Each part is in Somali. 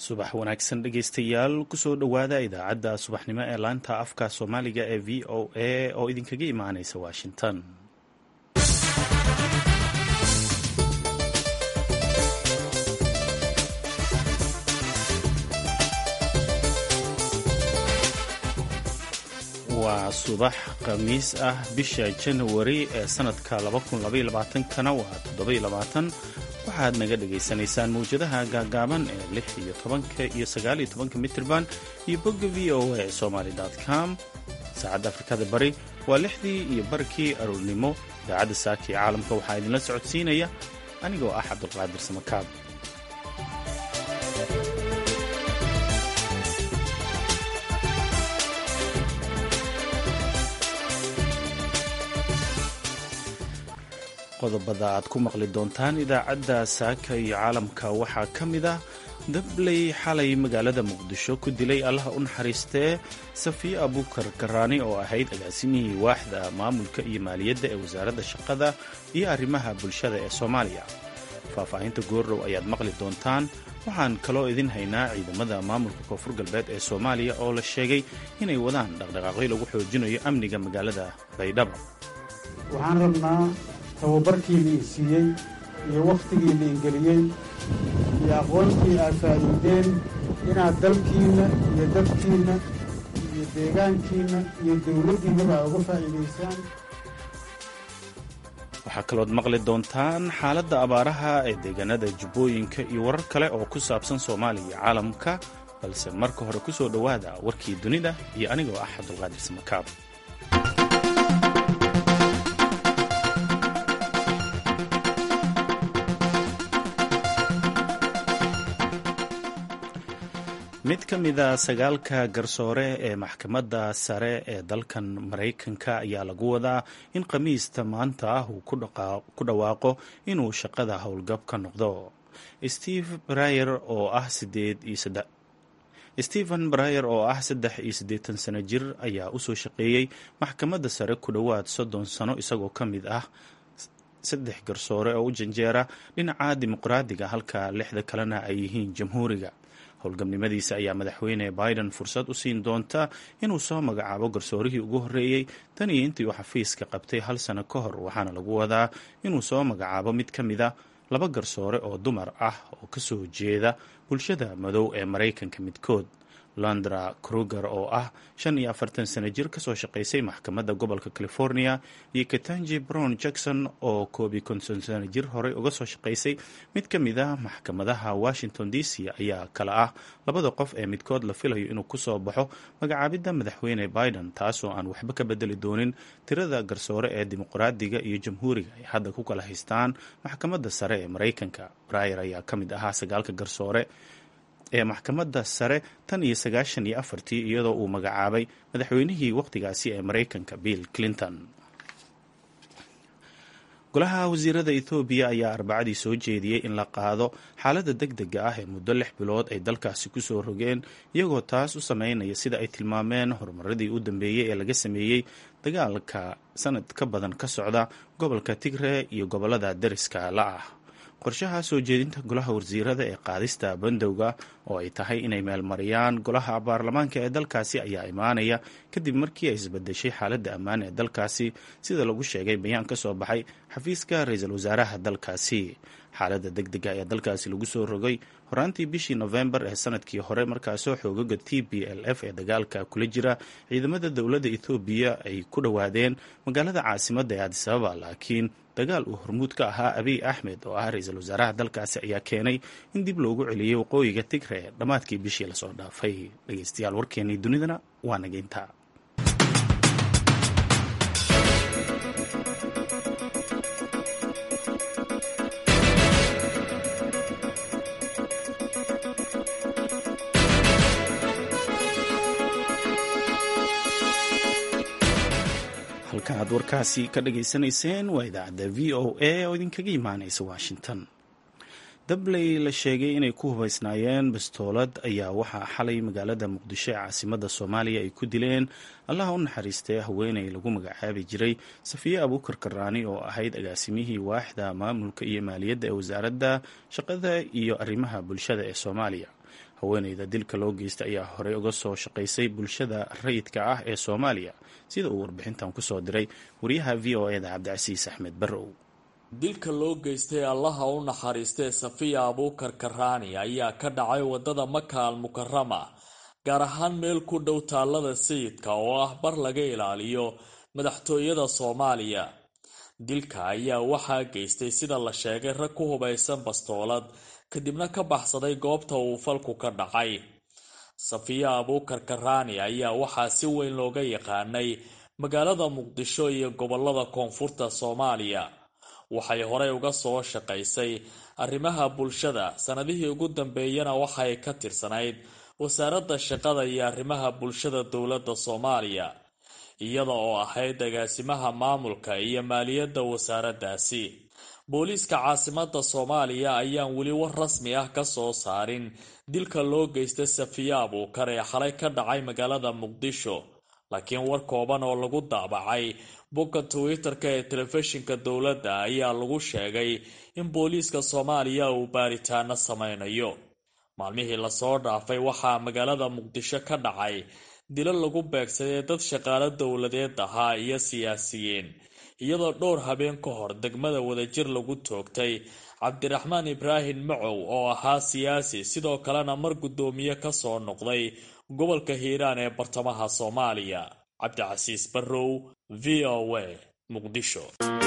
subax wanaagsan dhegaystayaal kusoo dhowaada idaacadda subaxnimo ee laanta afka soomaaliga ee v o a oo idinkaga imaanaysa washington. waa subax khamiis ah bisha January ee sanadka 2022kana waa 7 waxaad naga dhagaysanaysaan mawjadaha gaagaaban ee 16 iyo 19 mitirban iyo bogga VOA somali.com. saacadda Afrikada Bari waa 6 iyo barkii aroornimo. idaacadda saaka ee caalamka waxaa idinla socodsiinaya anigoo ah Cabdulqaadir Samakaab. qodobada aad ku maqli doontaan idaacadda saaka iyo caalamka waxaa ka mid ah dabley xalay magaalada muqdisho ku dilay allaha u naxariistee Safiya Abuukar Karaani oo ahayd agaasimihii waaxda maamulka iyo maaliyadda ee wasaaradda shaqada iyo arrimaha bulshada ee Soomaaliya. faahfaahinta goordhow ayaad maqli doontaan. waxaan kaloo idin haynaa ciidamada maamulka koonfur galbeed ee Soomaaliya oo la sheegay inay wadaan dhaqdhaqaaqyo lagu xoojinayo amniga magaalada Baydhabo. waxaan rabnaa tababarkiina siiyey iyo wakhtigiina ingeliyey iyo aqoontii aad faa'iideen inaad dalkiinna iyo dadkiinna iyo deegaankiinna iyo dawladdiinnaba uga faa'iidaysaan. waxaa kalood maqli doontaan xaaladda abaaraha ee deegaanada jubbooyinka iyo warar kale oo ku saabsan Soomaaliya iyo caalamka, balse marka hore ku soo dhowaada warkii dunida iyo anigoo ah Cabdulqaadir Samakaab. mid ka mida 9 garsoore ee maxkamadda sare ee dalkan Maraykanka ayaa lagu wadaa in khamiista maanta uu ku dhawaaqo inuu shaqada howlgab ka noqdo. Stephen Breyer oo ah 83 sano jir ayaa u soo shaqeeyey maxkamadda sare ku dhowaad 30 sano isagoo ka mid ah 3 garsoore oo u janjeera dhinaca dimuqraadiga halka 6 kalena ay yihiin jamhuuriga. howlgabnimadiisa ayaa madaxweyne Biden fursad u siin doonta inuu soo magacaabo garsoorihii ugu horreeyey tan iyo intii uu xafiiska qabtay 1 sano ka hor, waxaana lagu wadaa inuu soo magacaabo mid ka mida 2 garsoore oo dumar ah oo ka soo jeeda bulshada madow ee Maraykanka midkood. Landra Kruger oo ah 45 sano jir ka soo shaqaysay maxkamadda gobolka California iyo Ketanji Brown Jackson oo 51 sano jir horey uga soo shaqaysay mid ka mid ah maxkamadaha Washington DC ayaa kala ah 2 qof ee midkood la filayo inuu ku soo baxo magacaabidda madaxweyne Biden, taasoo aan waxba ka bedeli doonin tirada garsoore ee dimuqraadiga iyo jamhuuriga ay hadda ku kala haystaan maxkamadda sare ee Maraykanka. Breyer ayaa ka mid ahaa 9 garsoore ee maxkamadda sare tan iyo 94 iyadoo uu magacaabay madaxweynihii waqtigaasi ee Maraykanka Bill Clinton. golaha wasiirada Ethiopia ayaa Arbacadii soo jeediyey in la qaado xaaladda degdega ah ee muddo 6 bilood ay dalkaasi ku soo rogeen, iyagoo taas u sameynaya sida ay tilmaameen horumaradii u dambeeyey ee laga sameeyey dagaalka sanad ka badan ka socda gobolka Tigray iyo gobolada dariska la ah. qorshaha soo jeedinta golaha wasiirada ee qaadista bandowga oo ay tahay inay meelmariyaan golaha baarlamaanka ee dalkaasi ayaa imaanaya kadib markii ay isbedeshay xaaladda ammaan ee dalkaasi, sida lagu sheegay bayaan ka soo baxay xafiiska ra'iisul wasaaraha dalkaasi. xaaladda degdega ee dalkaasi lagu soo rogay horaantii bishii November ee sanadkii hore, markaasoo xoogaga TPLF ee dagaalka kula jira ciidamada dowladda Ethiopia ay ku dhowaadeen magaalada caasimadda ee Addis Ababa, laakiin dagaal uu hormuud ka ahaa Abiy Ahmed oo ah ra'iisul wasaaraha dalkaasi ayaa keenay in dib loogu celiyey waqooyiga Tigray dhammaadkii bishii la soo dhaafay. dhageystayaal, warkeenii dunidana waa nageynta. halkan aad warkaasi ka dhageysanayseen waa idaacadda V O A oo idinkaga imaanaysa Washington. dabley la sheegay inay ku hubaysnaayeen bastoolad ayaa waxaa xalay magaalada muqdisho ee caasimadda soomaaliya ay ku dileen allaha u naxariistee haweeney lagu magacaabi jiray safiye abuukar karaani oo ahayd agaasimihii waaxda maamulka iyo maaliyadda ee wasaaradda shaqada iyo arrimaha bulshada ee soomaaliya. haweeneyda dilka loo geystay ayaa horey uga soo shaqaysay bulshada rayidka ah ee soomaaliya, sida uu warbixintan kusoo diray wariyaha v o eda cabdicasiis axmed barrow. dilka loo geystay allaha u naxariistee safiya abuukar karaani ayaa ka dhacay wadada Maka al Mukarrama, gaar ahaan meel ku dhow taalada sayidka oo ah bar laga ilaaliyo madaxtooyada Soomaaliya. dilka ayaa waxaa geystay sida la sheegay rag ku hubaysan bastoolad, kadibna ka baxsaday goobta uu falku ka dhacay. safiya abuukar karaani ayaa waxaa si weyn looga yaqaanay magaalada Muqdisho iyo gobolada koonfurta Soomaaliya. waxay horey uga soo shaqaysay arrimaha bulshada, sanadihii ugu dambeeyana waxay ka tirsanayd wasaaradda shaqada iyo arrimaha bulshada dowladda Soomaaliya, iyada oo ahayd agaasimaha maamulka iyo maaliyadda wasaaraddaasi. booliiska caasimadda Soomaaliya ayaan weli war rasmi ah ka soo saarin dilka loo geystay safiya abuukar ee xalay ka dhacay magaalada Muqdisho, laakiin war kooban oo lagu daabacay bogga Twitter-ka ee telefishinka dowladda ayaa lagu sheegay in booliiska Soomaaliya uu baaritaano sameynayo. maalmihii lasoo dhaafay waxaa magaalada Muqdisho ka dhacay dilo lagu beegsaday dad shaqaale dowladeed ahaa iyo siyaasiyiin, iyadoo dhowr habeen ka hor degmada Wadajir lagu toogtay Cabdiraxmaan Ibraahim Macow oo ahaa siyaasi, sidoo kalena mar gudoomiye ka soo noqday gobolka Hiiraan ee bartamaha Soomaaliya. Cabdicasiis Barrow, VOA, Muqdisho.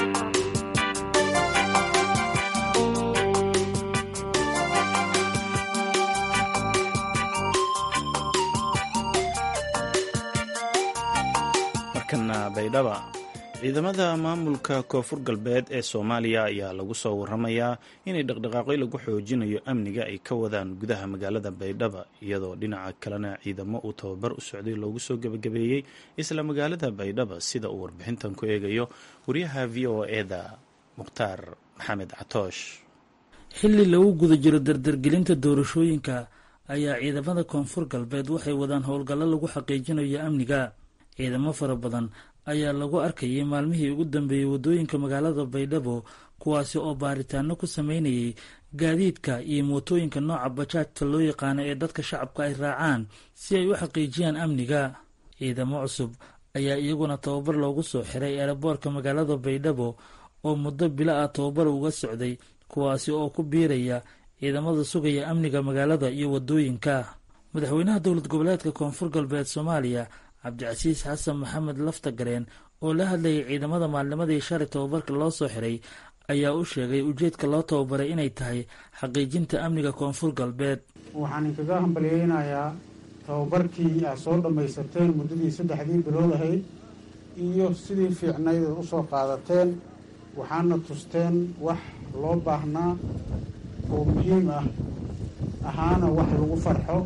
markana Baydhaba, ciidamada maamulka koonfur galbeed ee Soomaaliya ayaa lagu soo waramayaa inay dhaqdhaqaaqyo lagu xoojinayo amniga ay ka wadaan gudaha magaalada Baydhaba, iyadoo dhinaca kalena ciidamo uu tababar u socday loogu soo gabagabeeyey isla magaalada Baydhaba, sida uu warbixintan ku eegayo wariyaha v o eda Mukhtaar Maxamed Catoosh. xilli lagu guda jiro dardargelinta doorashooyinka ayaa ciidamada koonfur galbeed waxay wadaan howlgallo lagu xaqiijinayo amniga. ciidamo fara badan ayaa lagu arkayay maalmihii ugu dambeeyey wadooyinka magaalada Baydhabo, kuwaasi oo baaritaano ku sameynayay gaadiidka iyo mootooyinka nooca bajaajta loo yaqaano ee dadka shacabka ay raacaan si ay u xaqiijiyaan amniga. ciidamo cusub ayaa iyaguna tababar loogu soo xiray eeraboorka magaalada Baydhabo oo muddo bilo ah tababar uga socday, kuwaasi oo ku biiraya ciidamada sugaya amniga magaalada iyo wadooyinka. madaxweynaha dowlad goboleedka koonfur galbeed Soomaaliya Cabdicasiis Xasan Maxamed Laftagareen oo la hadlayay ciidamada maalnimadii shalay tababarka loo soo xiray ayaa u sheegay ujeedka loo tababaray inay tahay xaqiijinta amniga koonfur galbeed. waxaan inkaga hambalyeynayaa tababarkii aad soo dhammaysateen muddadii 3 bilood ahayd iyo sidii fiicnayd u soo qaadateen, waxaana tusteen wax loo baahnaa oo muhiim ah ahaana wax lagu farxo.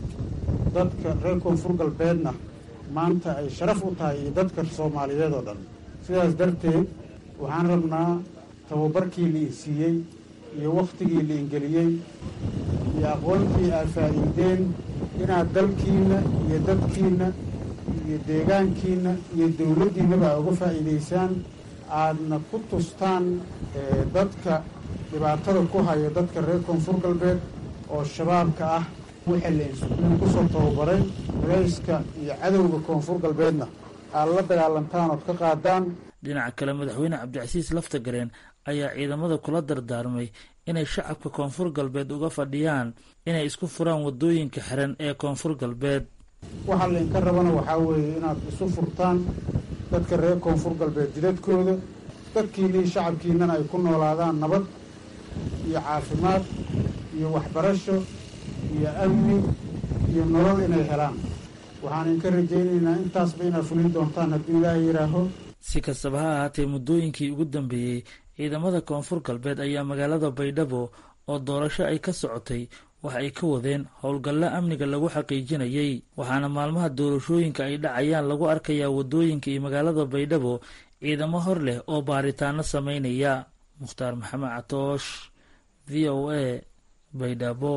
dadka reer koonfur galbeedna maanta ay sharaf u tahay iyo dadka Soomaaliyeed oo dhan. sidaas darteed waxaan rabnaa tababarkii la siiyey iyo waqtigii la ingeliyey iyo aqoontii aad faa'iideen inaad dalkiina iyo dadkiina iyo deegaankiina iyo dowladdiinaba uga faa'iidaysaan, aadna ku tustaan dadka dhibaatada ku haya dadka reer koonfur galbeed oo shabaabka ah wixii ku soo tababaray rayska iyo cadowga koonfur galbeedna aad la dagaalantaan ood ka qaadaan. dhinaca kale madaxweyne Cabdicasiis Laftagareen ayaa ciidamada kula dardaarmay inay shacabka koonfur galbeed uga fadhiyaan inay isku furaan wadooyinka xiran ee koonfur galbeed. waxa la inka rabana waxaa weeye inaad isu furtaan dadka reer koonfur galbeed jidadkooda, dadkiinii shacabkiinana ay ku noolaadaan nabad iyo caafimaad iyo waxbarasho iyo amni iyo nolol inay helaan. waxaan inka rajaynaynaa intaasba inaad fulin doontaan haddii ilaahay yidhaaho. si kastaba ha ahaatee muddooyinkii ugu dambeeyey ciidamada koonfur galbeed ayaa magaalada Baydhabo oo doorasho ay ka socotay waxa ay ka wadeen howlgallo amniga lagu xaqiijinayay, waxaana maalmaha doorashooyinka ay dhacayaan lagu arkayaa wadooyinka iyo magaalada Baydhabo ciidamo hor leh oo baaritaano sameynaya. Mukhtaar Maxamed Catoosh, v o a baydhabo.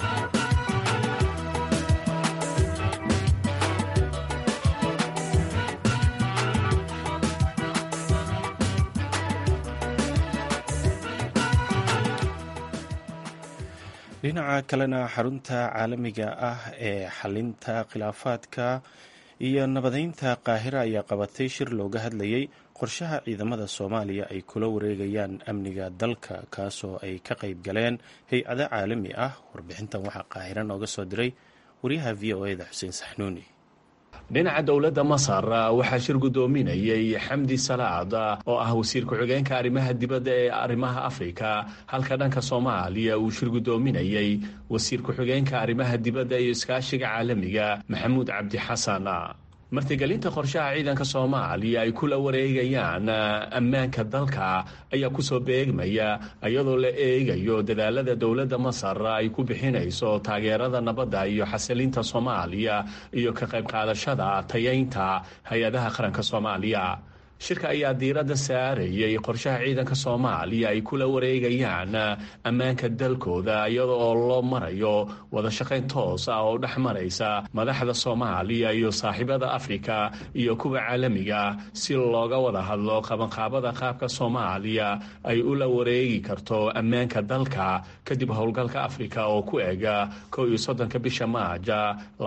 dhinaca kalena xarunta caalamiga ah ee xalinta khilaafaadka iyo nabadeynta qaahira ayaa qabatay shir looga hadlayay qorshaha ciidamada soomaaliya ay kula wareegayaan amniga dalka kaasoo ay ka qayb galeen hay-ado caalami ah. warbixintan waxaa qaahira nooga soo diray wariyaha v o eda xuseen saxnuuni. dhinaca dowladda masar waxaa shir guddoominayay xamdi salaad oo ah wasiir ku-xigeenka arrimaha dibadda ee arrimaha afrika, halka dhanka soomaaliya uu shir guddoominayay wasiir ku-xigeenka arrimaha dibadda iyo iskaashiga caalamiga maxamuud cabdi xasan. martigelinta qorshaha ciidanka soomaaliya ay kula wareegayaan ammaanka dalka ayaa kusoo beegmaya iyadoo la eegayo dadaalada dowladda masar ay ku bixinayso taageerada nabadda iyo xasilinta soomaaliya iyo ka qayb qaadashada tayaynta hay-adaha qaranka soomaaliya. shirka ayaa diiradda saarayay qorshaha ciidanka soomaaliya ay kula wareegayaan ammaanka dalkooda iyada oo loo marayo wada shaqayn toos ah oo dhex maraysa madaxda soomaaliya iyo saaxiibada afrika iyo kuwa caalamiga si looga wada hadlo qabanqaabada qaabka soomaaliya ay ula wareegi karto ammaanka dalka kadib howlgalka afrika oo ku ega 31 bisha maaja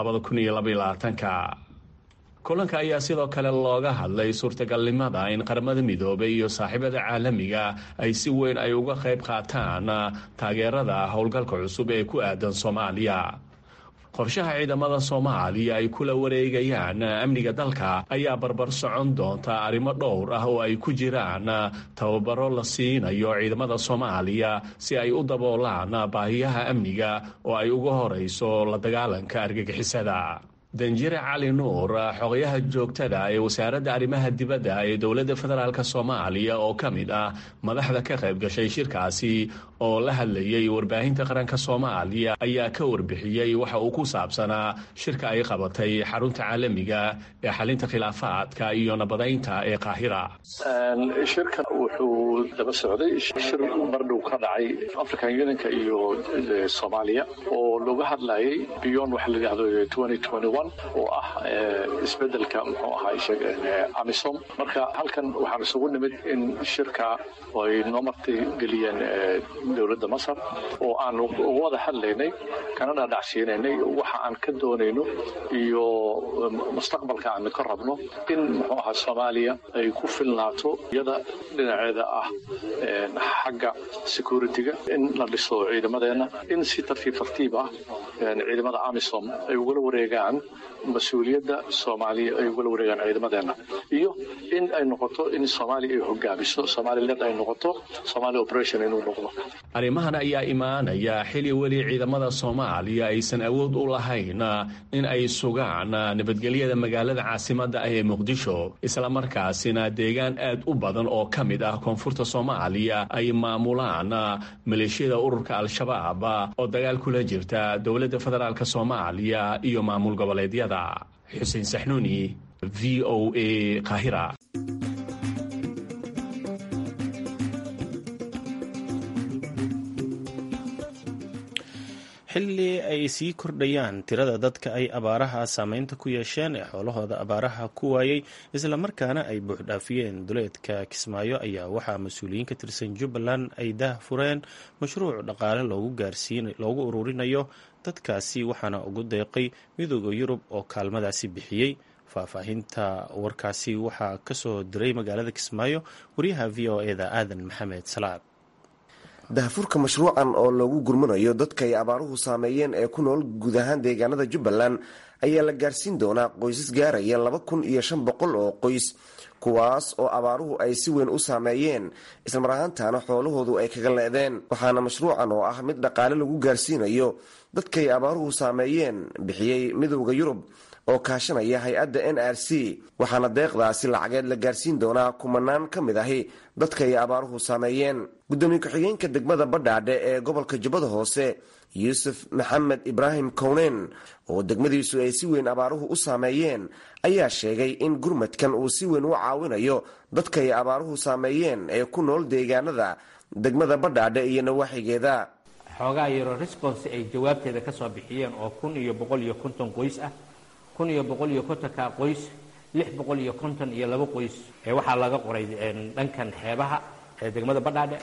2022. kulanka ayaa sidoo kale looga hadlay suurtagalnimada in qaramada midoobay iyo saaxiibada caalamiga ay si weyn ay uga qayb qaataan taageerada howlgalka cusub ee ku aadan soomaaliya. qorshaha ciidamada soomaaliya ay kula wareegayaan amniga dalka ayaa barbar socon doonta arrimo dhowr ah oo ay ku jiraan tababaro la siinayo ciidamada soomaaliya si ay u daboolaan baahiyaha amniga oo ay uga horayso la dagaalanka argagixisada. danjire cali nuur xogayaha joogtada ee wasaaradda arrimaha dibadda ee dowladda federaalk soomaaliya oo ka mid ah madaxda ka qayb gashay shirkaasi oo la hadlayay warbaahinta qaranka soomaaliya ayaa ka warbixiyey waxa uu ku saabsanaa shirka ay qabatay xarunta caalamiga ee xalinta khilaafaadka iyo nabadeynta ee qaahira. shirkan wuxuu daba socday shir mardhow ka dhacay african unionka iyo soomaaliya oo looga hadlayay beyond waxa la yidhahdo 2021 oo ah isbedelka muxuu ahaa amisom. marka halkan waxaan isugu nimid in shirka ay noo marti geliyeen dowladda masar oo aan uga wada hadlaynay kana dhacsiinaynay waxa aan ka doonayno iyo mustaqbalka aan ka rabno in muxuu ahaa soomaaliya ay ku filnaato iyada dhinaceeda ah xagga security-ga, in la dhiso ciidamadeena, in si tartiib ah ciidamada amisom ay ugala wareegaan mas-uuliyadda soomaaliya ay ugala wareegaan ciidamadeena, iyo in ay noqoto in soomaaliya ay hogaamiso somaliland ay noqoto somali operation inuu noqdo. arrimahan ayaa imaanaya xili weli ciidamada soomaaliya aysan awood u lahayn in ay sugaan nabadgelyada magaalada caasimadda ah ee muqdisho, islamarkaasina deegaan aad u badan oo ka mid ah koonfurta soomaaliya ay maamulaan maleeshiyada ururka al-shabaab oo dagaal kula jirta dowladda federaalk soomaaliya iyo maamul goboleedyada. xuseen saxnuuni, v o a qaahira. xilli ay sii kordhayaan tirada dadka ay abaaraha saameynta ku yeesheen ee xoolahooda abaaraha ku waayey islamarkaana ay buuxdhaafiyeen duleedka kismaayo ayaa waxaa mas-uuliyiin ka tirsan jubbaland ay daah fureen mashruuc dhaqaale loogu ururinayo dadkaasi, waxaana ugu deeqay midooda yurub oo kaalmadaasi bixiyey. faahfaahinta warkaasi waxaa kasoo diray magaalada kismaayo wariyaha v o eda aadan maxamed salaad. dahfurka mashruucan oo loogu gurmanayo dadka ay abaaruhu saameeyeen ee ku nool guud ahaan deegaanada jubbaland ayaa la gaarsiin doonaa qoysas gaaraya 2,500 oo qoys, kuwaas oo abaaruhu ay si weyn u saameeyeen islamar ahaantaana xoolahoodu ay kaga leedeen. waxaana mashruucan oo ah mid dhaqaale lagu gaarsiinayo dadkay abaaruhu saameeyeen bixiyey midowda yurub oo kaashanaya hay-adda NRC, waxaana deeqdaasi lacageed la gaarsiin doonaa kumanaan ka mid ahi dadka ay abaaruhu saameeyeen. gudoomiye ku-xigeenka degmada badhaadhe ee gobolka jubbada hoose yuusuf maxamed ibraahim kownen oo degmadiisu ay si weyn abaaruhu u saameeyeen ayaa sheegay in gurmadkan uu si weyn u caawinayo dadka ay abaaruhu saameeyeen ee ku nool deegaanada degmada badhaadhe iyo nawaaxigeeda. xoogaa yaro response ay jawaabteeda ka soo bixiyeen oo 1,150 qoys ah 1,150 qoys 652 qoys ee waxaa laga qoray dhankan xeebaha ee degmada badhaadhe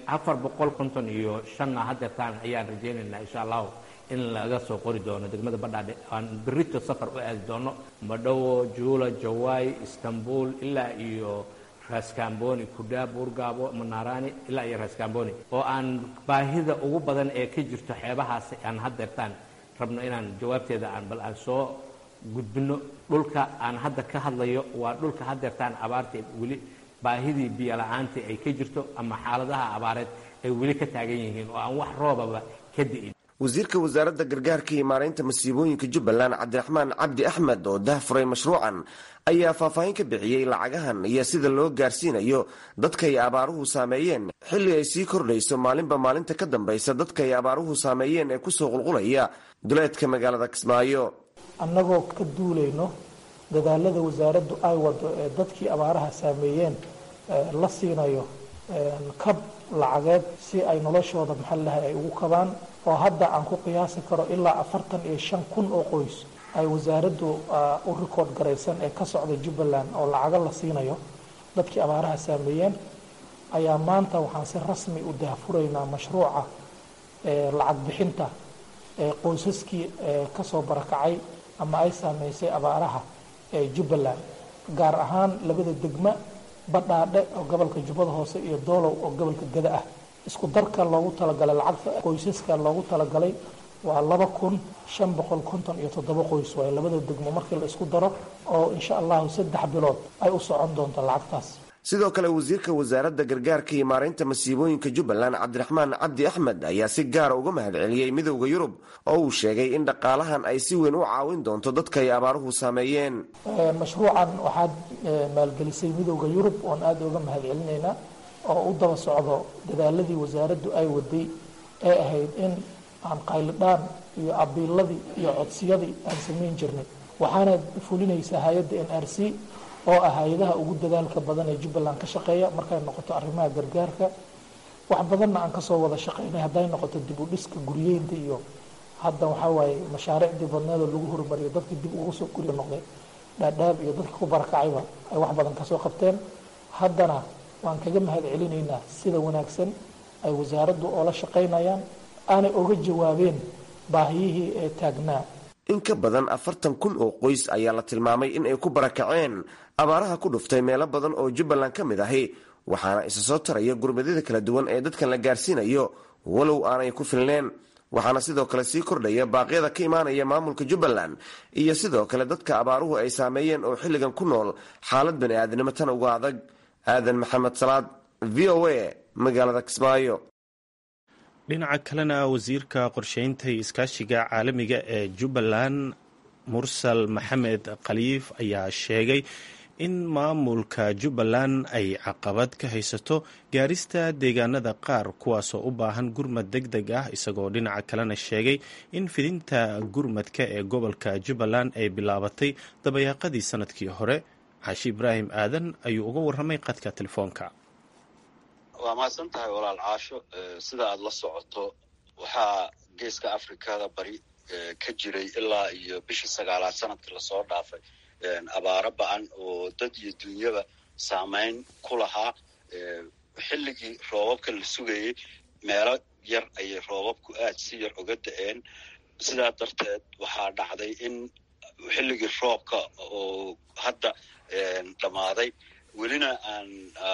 455 haddeertaan ayaan rajaynaynaa insha Allah in laga soo qori doono degmada badhaadhe aan berrito safar u aadi doono Madhowo, Juula, Jawaay, Istanbul ilaa iyo Raskamboni, Kudaa, Burgabo, Manarani ilaa iyo Raskamboni oo aan baahida ugu badan ee ka jirto xeebahaas aan haddeertaan rabno inaan jawaabteeda aan bal aan soo gudbino. dhulka aan hadda ka hadlayo waa dhulka haddeertaan abaarta weli baahidii biyo la'aanta ay ka jirto ama xaaladaha abaareed ay weli ka taagan yihiin oo aan wax roobaba ka di'in. wasiirka wasaaradda gargaarka iyo maareynta masiibooyinka Jubbaland Cabdiraxmaan Cabdi Axmed oo daahfuray mashruucan ayaa faahfaahin ka bixiyey lacagahan iyo sida loo gaarsiinayo dadka ay abaaruhu saameeyeen xilli ay sii kordhayso maalinba maalinta ka dambaysa dadka ay abaaruhu saameeyeen ee kusoo qulqulaya duleedka magaalada Kismaayo. annagoo ka duulayno dadaalada wasaaraddu ay wado ee dadkii abaaraha saameeyeen la siinayo kab lacageed si ay noloshooda maxallaha ay ugu kabaan oo hadda aan ku qiyaasi karo ilaa 45,000 oo qoys ay wasaaraddu u rikood garaysan ee ka socda Jubbaland oo lacaga la siinayo dadkii abaaraha saameeyeen ayaa maanta waxaan si rasmi u daahfuraynaa mashruuca lacag bixinta qoysaskii ka soo barakacay ama ay saameysay abaaraha ee Jubbaland gaar ahaan labada degmo badhaadhe oo gobolka Jubbada Hoose iyo Doolow oo gobolka Gada ah. isku darka loogu talagalay lacagta qoysaska loogu talagalay waa 2,557 qoys waa labada degmo markii la isku daro oo insha Allah 3 bilood ay u socon doonto lacagtaas. sidoo kale wasiirka wasaaradda gargaarka iyo maareynta masiibooyinka Jubbaland Cabdiraxmaan Cabdi Axmed ayaa si gaar ah uga mahadceliyey midowga Yurub oo uu sheegay in dhaqaalahan ay si weyn u caawin doonto dadka ay abaaruhu saameeyeen. mashruucan waxaa maalgelisay midowga Yurub oo aad uga mahadcelinaynaa oo u daba socdo dadaaladii wasaaraddu ay waday ee ahayd in aan qaylidhaan iyo abiiladii iyo codsiyadii aan samayn jirnay waxaana fulinaysa hay'adda NRC oo ah hay'adaha ugu dadaalka badan ee Jubbaland ka shaqeeya markay noqoto arrimaha gargaarka wax badanna aan ka soo wada shaqeynay haday noqoto dib u dhiska guryeynta iyo hadda waxa waaye mashaariicdii badneed oo lagu horumariyo dadka dib ugu soo guriyo noqday dhaadhaab iyo dadka ku barakacayba ay wax badan ka soo qabteen haddana waan kaga mahadcelinaynaa sida wanaagsan ay wasaaraddu oo la shaqeynayaan aanay uga jawaabeen baahiyihii ee taagnaa. in ka badan 40,000 oo qoys ayaa la tilmaamay in ay ku barakaceen abaaraha ku dhuftay meelo badan oo Jubbaland ka mid ahi waxaana isa soo taraya gurmadada kala duwan ee dadkan la gaarsiinayo walow aanay ku filneen. waxaana sidoo kale sii kordhaya baaqyada ka imaanaya maamulka Jubbaland iyo sidoo kale dadka abaaruhu ay saameeyeen oo xilligan ku nool xaalad bani'aadanimo tan uga adag. aadan maxamed salaad VOA magaalada Kismaayo. dhinaca kalena wasiirka qorsheynta iyo iskaashiga caalamiga ee Jubbaland Mursal Maxamed Khaliif ayaa sheegay in maamulka Jubbaland ay caqabad ka haysato gaarista deegaanada qaar kuwaasoo u baahan gurmad degdeg ah isagoo dhinaca kalena sheegay in fidinta gurmadka ee gobolka Jubbaland ay bilaabatay dabayaaqadii sanadkii hore. Caashi Ibraahim Aadan ayuu uga warramay qadka telefoonka. waa mahadsan tahay walaal Caasho. sida aad la socoto waxaa geeska Afrikada bari ka jiray ilaa iyo bishii 9aad sanadkii la soo dhaafay abaaro ba'an oo dad iyo dunyaba saameyn ku lahaa. xilligii roobabka la sugayay meelo yar ayay roobabku aad si yar uga da'een. sidaa darteed waxaa dhacday in xilligii roobka oo hadda dhammaaday welina aan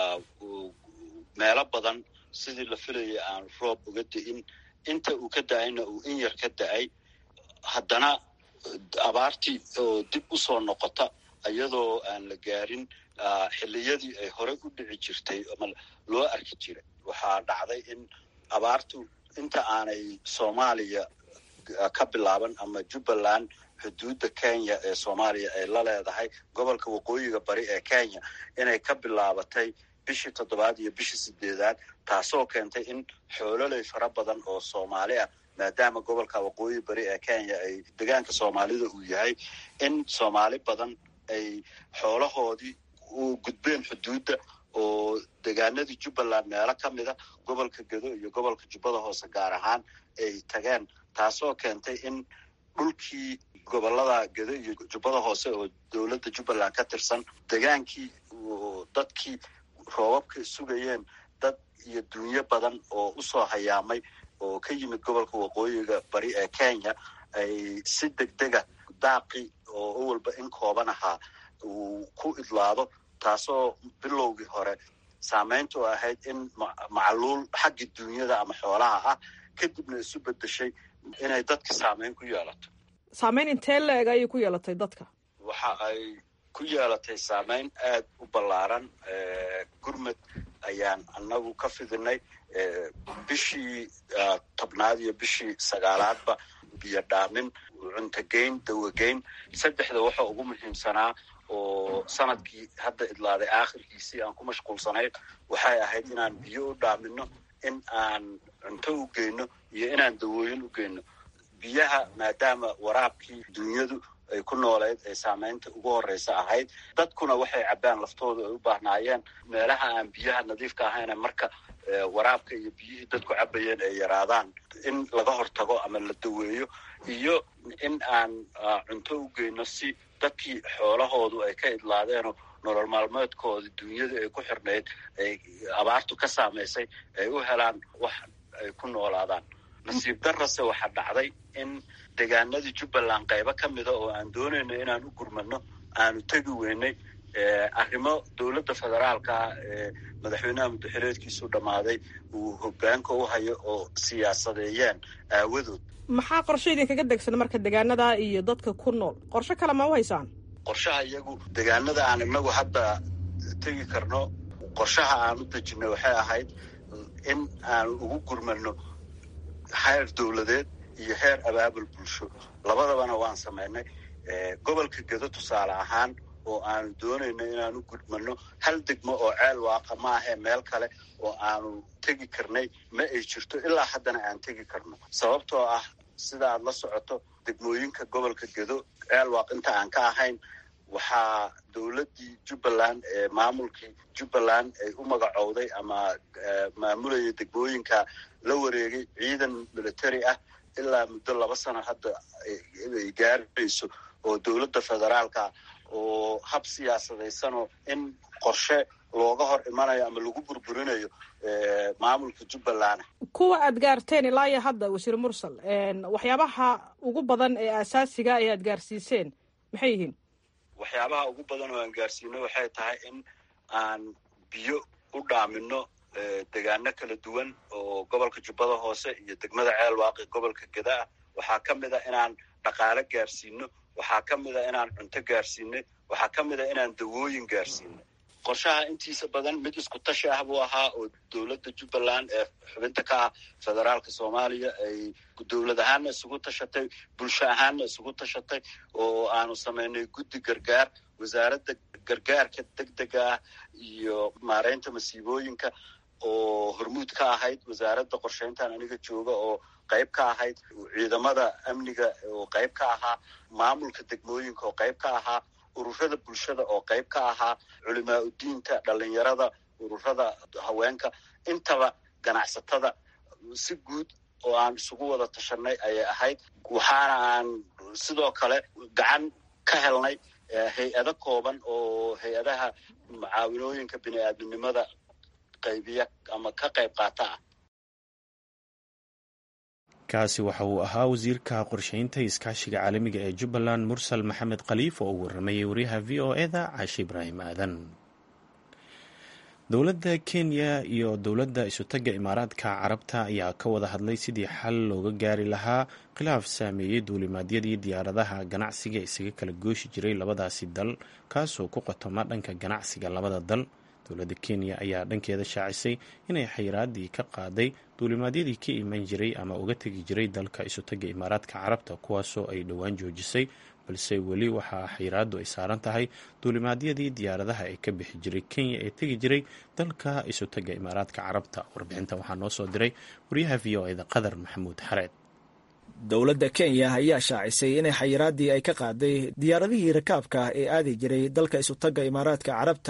meelo badan sidii la filayay aan roob uga da'in. inta uu ka da'ayna uu in yar ka da'ay haddana abaartii oo dib u soo noqota iyadoo aan la gaarin xilliyadii ay horey u dhici jirtay ama loo arki jiray. waxaa dhacday in abaartu inta aanay Soomaaliya ka bilaaban ama Jubbaland xuduudda Kenya ee Soomaaliya ay la leedahay gobolka waqooyiga bari ee Kenya inay ka bilaabatay bishii 7aad iyo bishii 8aad taasoo keentay in xoololey fara badan oo Soomaali ah maadaama gobolka waqooyi bari ee Kenya ay deegaanka Soomaalida uu yahay in Soomaali badan ay xoolahoodii u gudbeen xuduudda oo deegaanadii jubbaland meelo ka mida gobolka gedo iyo gobolka jubbada hoose gaar ahaan ay tageen, taasoo keentay in dhulkii gobolada gedo iyo jubbada hoose oo dowladda jubbaland ka tirsan degaankii dadkii roobabka sugayeen dad iyo dunyo badan oo usoo hayaamay oo ka yimid gobolka waqooyiga bari ee Kenya ay si degdega daaqi oo walba in kooban ahaa uu ku idlaado, taasoo bilowgii hore saameyntu ahayd in macluul xagga dunyada ama xoolaha ah, kadibna isu bedeshay inay dadka saameyn ku yeelato. Saameyn intee leeg ayay ku yeelatay dadka? Waxa ay ku yeelatay saameyn aad u ballaaran. Gurmad ayaan anagu ka fidinay bishii tobnaad iyo bishii sagaalaadba, biyo dhaamin, cuntogeyn, dawageyn. saddexda waxa ugu muhiimsanaa oo sanadkii hadda idlaaday aakhirkiisii aan ku mashquulsanayd waxay ahayd inaan biyo u dhaamino, in aan cunto u geyno iyo inaan dawooyin u geyno. biyaha maadaama waraabkii dunyadu ay ku nooleed ee saameynta ugu horeysa ahayd, dadkuna waxay cabbaan laftooda ay u baahnaayeen. meelaha aan biyaha nadiifka ahayn marka waraabka iyo biyihii dadku cabbayeen ay yaraadaan, in laga hortago ama la daweeyo, iyo in aan cunto u geyno si dadkii xoolahoodu ay ka idlaadeenoo nolol maalmeedkooda dunyada ay ku xirnayd ay abaartu ka saamaysay ay u helaan wax ay ku noolaadaan. nasiib darrase waxaa dhacday in deegaanadii jubbaland qaybo ka mida oo aan doonayno inaan u gurmano aanu tegi weynay arrimo dowladda federaalka ee madaxweynaha muddaxileedkiisu dhammaaday uu hoggaanka u hayo oo siyaasadeeyeen aawadood. maxaa qorshe idinkaga degsan marka deegaanada iyo dadka ku nool? qorshe kale ma u haysaan? qorshaha iyagu deegaanada aan inagu hadda tegi karno, qorshaha aan u dejinay waxay ahayd in aan ugu gurmano heer dowladeed iyo heer abaabul bulsho, labadabana waan samaynay. gobolka gedo tusaale ahaan oo aanu doonayno inaanu gudmano hal degmo oo ceel waaqa ma ahee meel kale oo aanu tegi karnay ma ay jirto, ilaa haddana aan tegi karno. sababtoo ah sida aad la socoto degmooyinka gobolka gedo ceel waaq inta aan ka ahayn waxaa dowladdii jubbaland ee maamulkii jubbaland ay u magacowday ama maamulaya degmooyinka la wareegay ciidan military ah ilaa muddo 2 sano hadda ay gaarayso, oo dowladda federaalka oo hab siyaasadaysanoo in qorshe looga hor imanayo ama lagu burburinayo maamulka jubbaland. kuwa aad gaarteen ilaa iyo hadda wasiir mursal, waxyaabaha ugu badan ee asaasiga ay aad gaarsiiseen maxay yihiin? waxyaabaha ugu badan oo aan gaarsiino waxay tahay in aan biyo u dhaamino deegaano kala duwan oo gobolka jubbada hoose iyo degmada ceel waaqi gobolka gedaa. waxaa ka mid a inaan dhaqaale gaarsiino, waxaa ka mid a inaan cunto gaarsiinay, waxaa ka mid a inaan dawooyin gaarsiinay. qorshaha intiisa badan mid isku tashi ah buu ahaa oo dowladda jubbaland ee xubinta ka ah federaalka soomaaliya ay dowlad ahaanna isugu tashatay, bulsho ahaanna isugu tashatay, oo aanu samaynay guddi gargaar, wasaaradda gargaarka degdega ah iyo maareynta masiibooyinka oo hormuud ka ahayd, wasaaradda qorsheyntan aniga jooga oo qayb ka ahayd, ciidamada amniga oo qayb ka ahaa, maamulka degmooyinka oo qayb ka ahaa, ururada bulshada oo qayb ka ahaa, culimaa udiinta, dhalinyarada, ururada haweenka, intaba ganacsatada, si guud oo aan isugu wada tashanay ayay ahayd. waxaana aan sidoo kale gacan ka helnay hay-ado kooban oo hay-adaha mucaawinooyinka bini-aadminimada qaybiya ama ka qayb qaata ah. kaasi waxa uu ahaa wasiirka qorsheynta iskaashiga caalamiga ee jubbaland mursal maxamed khaliif oo uu waramayay wariyaha v o eda caashi ibraahim aadan. dowladda kenya iyo dowladda isutaga imaaraadka carabta ayaa ka wada hadlay sidii xal looga gaari lahaa khilaaf saameeyey duulimaadyadii diyaaradaha ganacsiga isaga kala gooshi jiray labadaasi dal, kaasoo ku qotoma dhanka ganacsiga labada dal. dowladda kenya ayaa dhankeeda shaacisay inay xayiraadii ka qaaday duulimaadyadii ka iman jiray ama uga tegi jiray dalka isutaga imaaraadka carabta, kuwaasoo ay dhowaan joojisay, balse weli waxaa xayiraadu ay saaran tahay duulimaadyadii diyaaradaha ee ka bixi jiray kenya ee tegi jiray dalka isutaga imaaraadka carabta. warbixintan waxaa noo soo diray wariyaha v o eda qadar maxamuud xareed. dowladda kenya ayaa shaacisay inay xayiraadii ay ka qaaday diyaaradihii rakaabka ee aadi jiray dalka isutaga imaaraadka carabta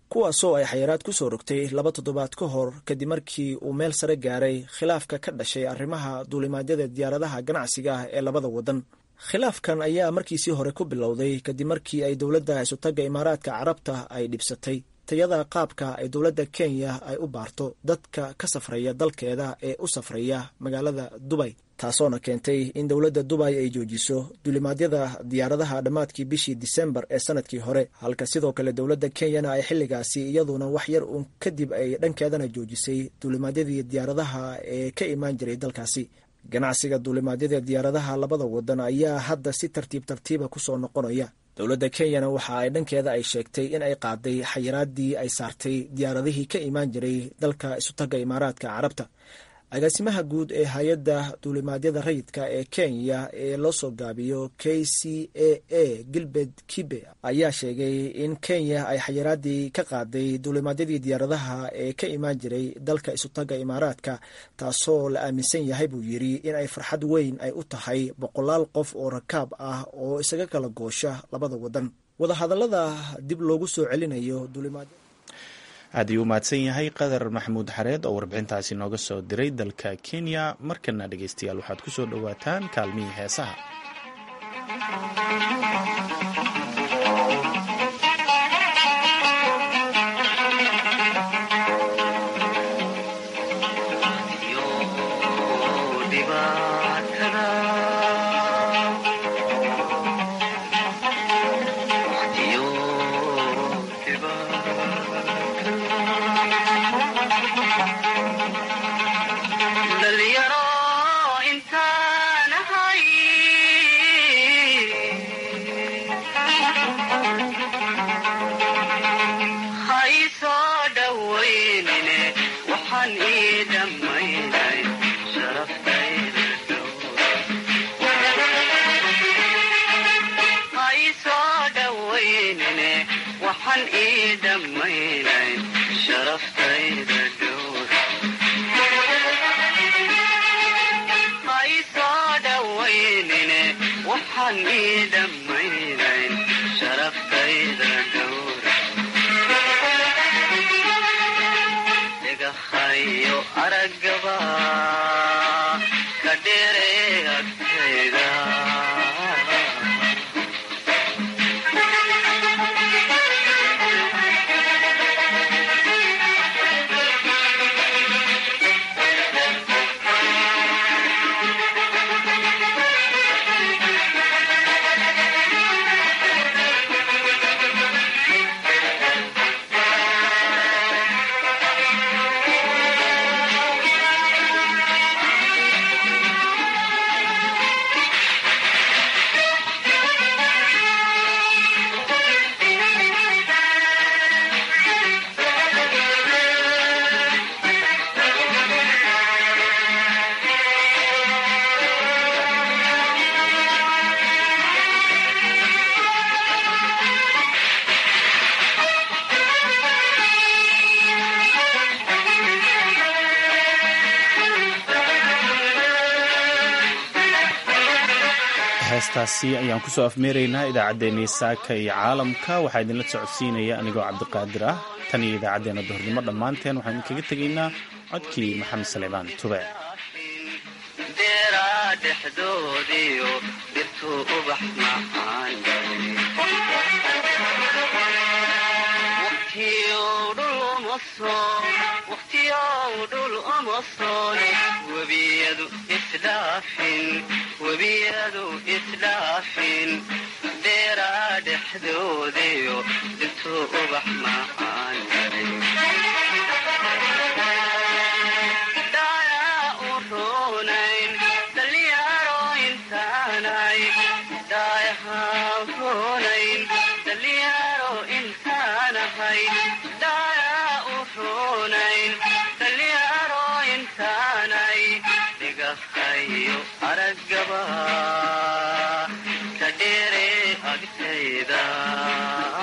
kuwaasoo ay xayiraad ku soo rogtay 2 toddobaad ka hor kadib markii uu meel sare gaaray khilaafka ka dhashay arrimaha duulimaadyada diyaaradaha ganacsiga ah ee labada waddan. khilaafkan ayaa markiisii hore ku bilowday kadib markii ay dowladda isutaga imaaraadka carabta ay dhibsatay tayada qaabka ay dowladda Kenya ay u baarto dadka ka safraya dalkeeda ee u safraya magaalada Dubai, taasoona keentay in dowladda Dubai ay joojiso duulimaadyada diyaaradaha dhammaadkii bishii December ee sanadkii hore, halka sidoo kale dowladda Kenyana ay xilligaasi iyaduna wax yar uun kadib ay dhankeedana joojisay duulimaadyadii diyaaradaha ee ka imaan jiray dalkaasi. ganacsiga duulimaadyada diyaaradaha labada waddan ayaa hadda si tartiiba ku soo noqonaya. dowladda Kenyana waxa ay dhankeeda ay sheegtay in ay qaaday xayiraadii ay saartay diyaaradihii ka imaan jiray dalka isutaga imaaraadka carabta. agaasimaha guud ee hay-adda duulimaadyada rayidka ee Kenya ee loo soo gaabiyo KCAA Gilbert Kibe ayaa sheegay in Kenya ay xayiraadii ka qaaday duulimaadyadii diyaaradaha ee ka imaan jiray dalka isutaga imaaraadka, taasoo la aaminsan yahay buu yidhi in ay farxad weyn ay u tahay 100 qof oo rakaab ah oo isaga kala goosha labada waddan. wadahadallada dib loogu soo celinayo duulimaadyada aad ayuu mahadsan yahay Qadar Maxamuud Xareed oo warbixintaasi nooga soo diray dalka Kenya. markana dhegeystayaal waxaad ku soo dhawaataan kaalmihii heesaha. heestaasi ayaan ku soo afmeeraynaa idaacaddeenii saaka iyo caalamka. waxaa idinla socodsiinaya anigoo cabdiqaadir ah. tan iyo idaacaddeenna duhurnimo dhammaanteen waxaan idinkaga tegaynaa codkii maxamed salebaan tube. webiyadu isdhaafin deeraa dhexdoodiyo intuu ubax macaan daayaa u roonayn dhalinyaro intaanay daayahaan roonayn dhalinyaro intaanahay daayaa u roonayn dhalinyaro intaanay dhigahayo aragaba ka dheere agtayda